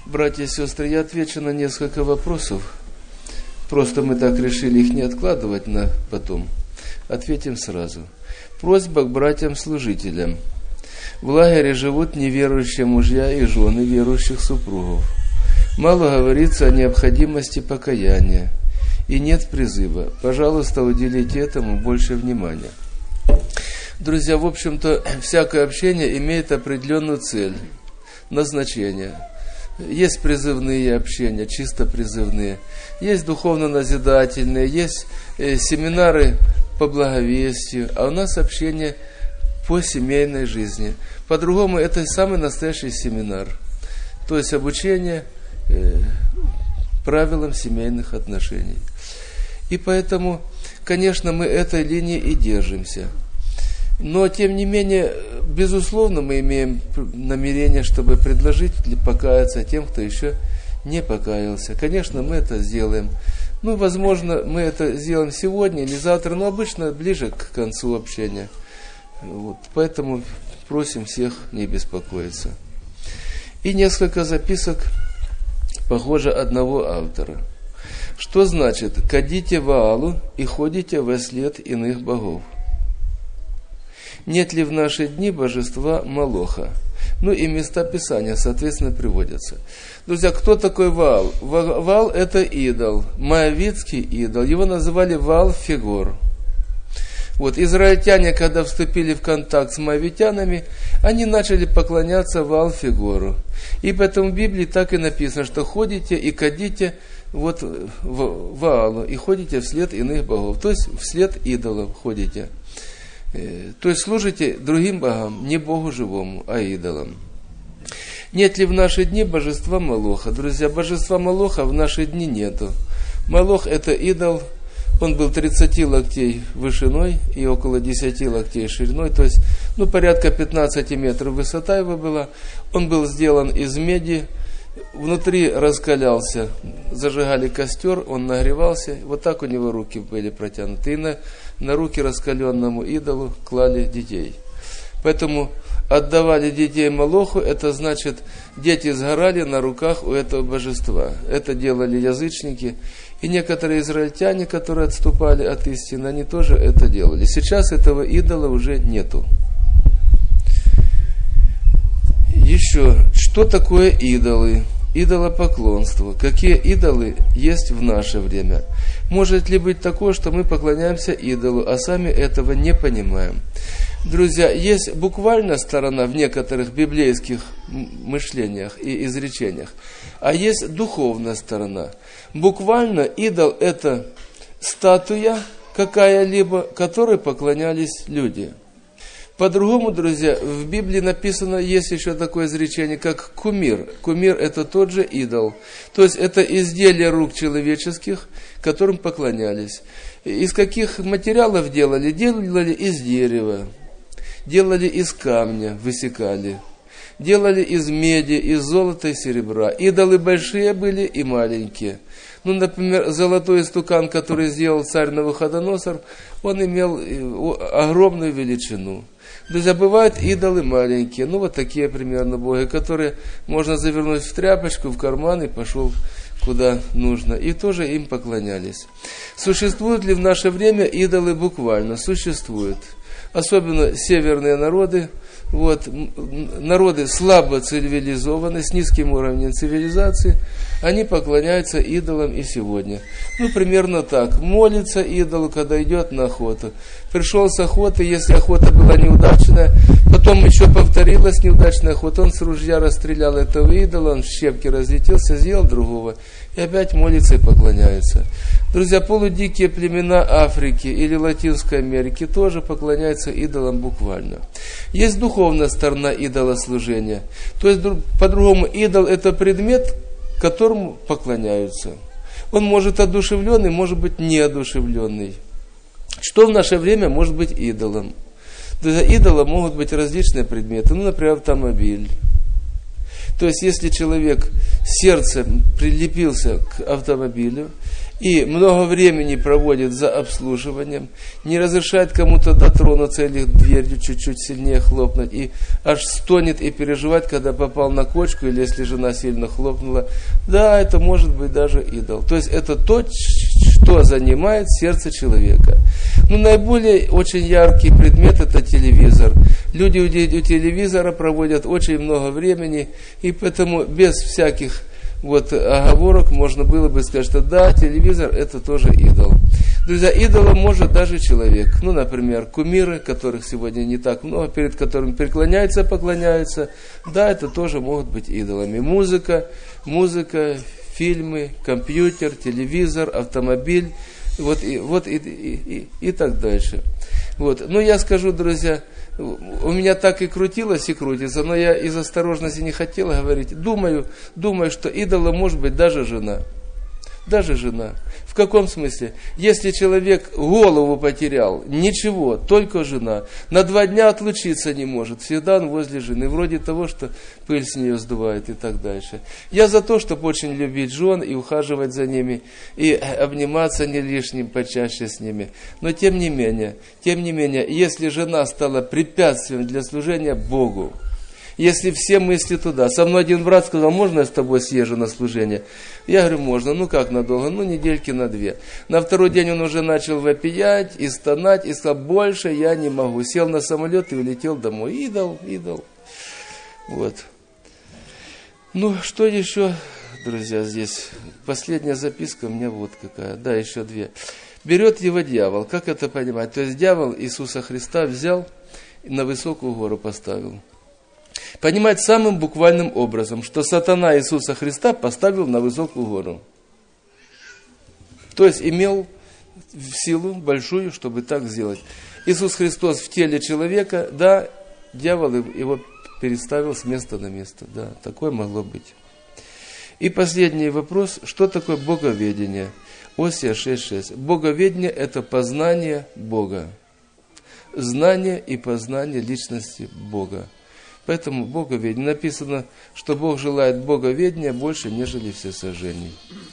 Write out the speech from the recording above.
Братья и сестры, я отвечу на несколько вопросов. Просто мы так решили их не откладывать на потом. Ответим сразу. Просьба к братьям-служителям. В лагере живут неверующие мужья и жены верующих супругов. Мало говорится о необходимости покаяния. И нет призыва. Пожалуйста, уделите этому больше внимания. Друзья, в общем-то, всякое общение имеет определенную цель, назначение. Есть призывные общения, чисто призывные. Есть духовно-назидательные, есть семинары по благовестию. А у нас общение по семейной жизни. По-другому, это самый настоящий семинар. То есть обучение правилам семейных отношений. И поэтому, конечно, мы этой линии и держимся. Но, тем не менее, безусловно, мы имеем намерение, чтобы предложить покаяться тем, кто еще не покаялся. Конечно, мы это сделаем. Возможно, мы это сделаем сегодня или завтра, но обычно ближе к концу общения. Поэтому просим всех не беспокоиться. И несколько записок, похоже, одного автора. Что значит «кадите Ваалу и ходите во след иных богов»? Нет ли в наши дни божества Молоха? И места Писания, соответственно, приводятся. Друзья, кто такой Ваал? Ваал – это идол, моавитский идол. Его называли Ваал-Фегор. Израильтяне, когда вступили в контакт с моавитянами, они начали поклоняться Ваал-Фегору. И поэтому в Библии так и написано, что ходите и кадите Ваалу, и ходите вслед иных богов. То есть вслед идолов ходите. То есть служите другим богам, не Богу живому, а идолам. Нет ли в наши дни божества Молоха? Друзья, божества Молоха в наши дни нету. Молох – это идол, он был 30 локтей вышиной и около 10 локтей шириной, то есть порядка 15 метров высота его была. Он был сделан из меди, внутри раскалялся, зажигали костер, он нагревался, так у него руки были протянуты. И на руки раскаленному идолу клали детей. Поэтому отдавали детей Молоху, это значит, дети сгорали на руках у этого божества. Это делали язычники. И некоторые израильтяне, которые отступали от истины, они тоже это делали. Сейчас этого идола уже нету. Еще, что такое идолы? Идолопоклонство. Какие идолы есть в наше время? Может ли быть такое, что мы поклоняемся идолу, а сами этого не понимаем? Друзья, есть буквальная сторона в некоторых библейских мышлениях и изречениях, а есть духовная сторона. Буквально идол – это статуя какая-либо, которой поклонялись люди. По-другому, друзья, в Библии написано, есть еще такое изречение, как кумир. Кумир – это тот же идол. То есть, это изделия рук человеческих, которым поклонялись. Из каких материалов делали? Делали из дерева, делали из камня, высекали. Делали из меди, из золота и серебра. Идолы большие были и маленькие. Например, золотой истукан, который сделал царь Навуходоносор, он имел огромную величину. Друзья, бывают идолы маленькие, такие примерно боги, которые можно завернуть в тряпочку, в карман и пошел куда нужно. И тоже им поклонялись. Существуют ли в наше время идолы буквально? Существуют. Особенно северные народы, народы слабо цивилизованные, с низким уровнем цивилизации, они поклоняются идолам и сегодня. Примерно так. Молится идолу, когда идет на охоту. Пришел с охоты, если охота была неудачная, потом еще повторилась неудачная охота, он с ружья расстрелял этого идола, он в щепки разлетелся, съел другого, и опять молится и поклоняется. Друзья, полудикие племена Африки или Латинской Америки тоже поклоняются идолам буквально. Есть духовная сторона идолослужения. То есть, по-другому, идол – это предмет, которому поклоняются. Он может одушевленный, может быть неодушевленный. Что в наше время может быть идолом? Друзья, идолом могут быть различные предметы. Например, автомобиль. То есть, если человек сердцем прилепился к автомобилю, и много времени проводит за обслуживанием, не разрешает кому-то дотронуться или дверью чуть-чуть сильнее хлопнуть, и аж стонет и переживает, когда попал на кочку, или если жена сильно хлопнула, да, это может быть даже идол. То есть это то, что занимает сердце человека. Ну, наиболее очень яркий предмет – это телевизор. Люди у телевизора проводят очень много времени, и поэтому без всяких оговорок можно было бы сказать, что да, телевизор – это тоже идол. Друзья, идолом может даже человек. Ну, например, кумиры, которых сегодня не так много, перед которыми преклоняются, поклоняются. Да, это тоже могут быть идолами. Музыка, фильмы, компьютер, телевизор, автомобиль, и так дальше. Ну, я скажу, друзья, у меня так и крутилось и крутится, но я из осторожности не хотел говорить. Думаю, что идолом может быть даже жена. Даже жена. В каком смысле? Если человек голову потерял, ничего, только жена. На 2 дня отлучиться не может. Всегда он возле жены. Вроде того, что пыль с нее сдувает и так дальше. Я за то, чтобы очень любить жен и ухаживать за ними, и обниматься не лишним почаще с ними. Но тем не менее, если жена стала препятствием для служения Богу, если все мысли туда. Со мной один брат сказал, можно я с тобой съезжу на служение? Я говорю, можно. Ну как надолго? Ну недельки на 2. На второй день он уже начал вопиять и стонать, и сказал, больше я не могу. Сел на самолет и улетел домой. Идол. Ну, что еще, друзья, здесь? Последняя записка у меня вот какая. Да, еще 2. Берет его дьявол. Как это понимать? То есть дьявол Иисуса Христа взял и на высокую гору поставил. Понимать самым буквальным образом, что сатана Иисуса Христа поставил на высокую гору. То есть имел силу большую, чтобы так сделать. Иисус Христос в теле человека, да, дьявол его переставил с места на место. Да, такое могло быть. И последний вопрос, что такое боговедение? Осия 6.6. Боговедение – это познание Бога. Знание и познание личности Бога. Поэтому боговедение написано, что Бог желает боговедения больше, нежели всесожжений.